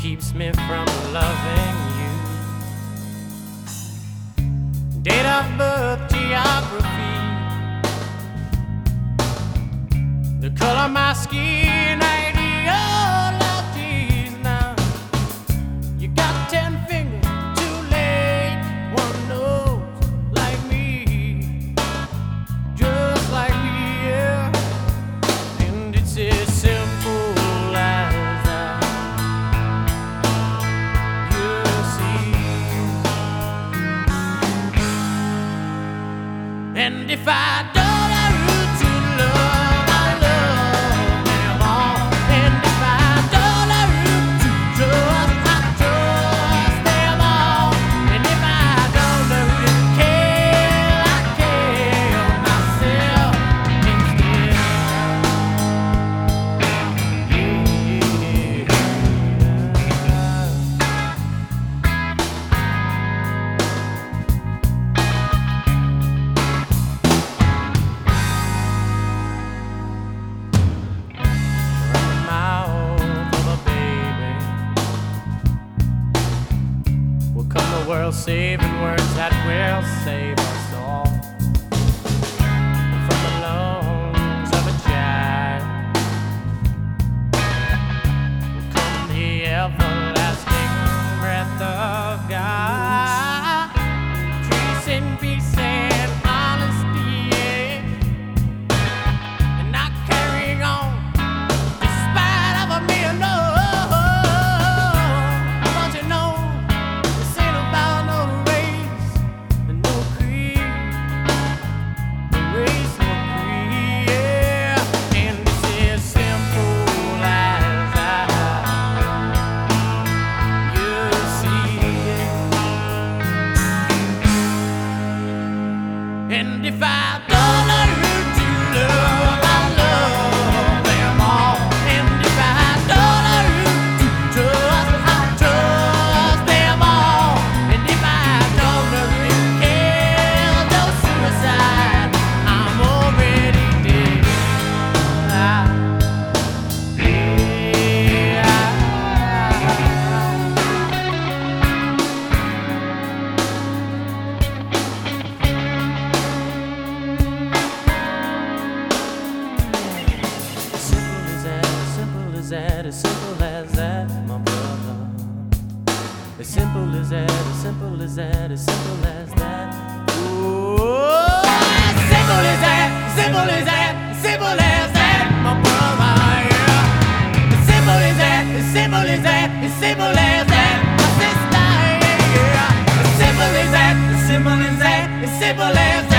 keeps me from loving you. Date of birth, geography, the color of my skin, ideologies. Now you got 10 fingers, too late. One knows like me, just like me, yeah. And it's as simple as that. You see. And if I don't world-saving words that will save us all from the lungs of a child will come the everlasting breath of God, peace and peace and honesty, yeah. And not carrying on despite of a mere no. And if I don't learn to love, I love them all. And if I don't learn to trust, I trust them all. And if I don't learn to kill, no suicide, I'm already dead. As simple as that, my brother. As simple as that, as simple as that, as simple as that. Ooh, as simple as that, simple as that, simple as that, my brother. Yeah. As simple as that, as simple as that, as simple as that, my sister. Yeah. As simple as that, as simple as that, as simple as that.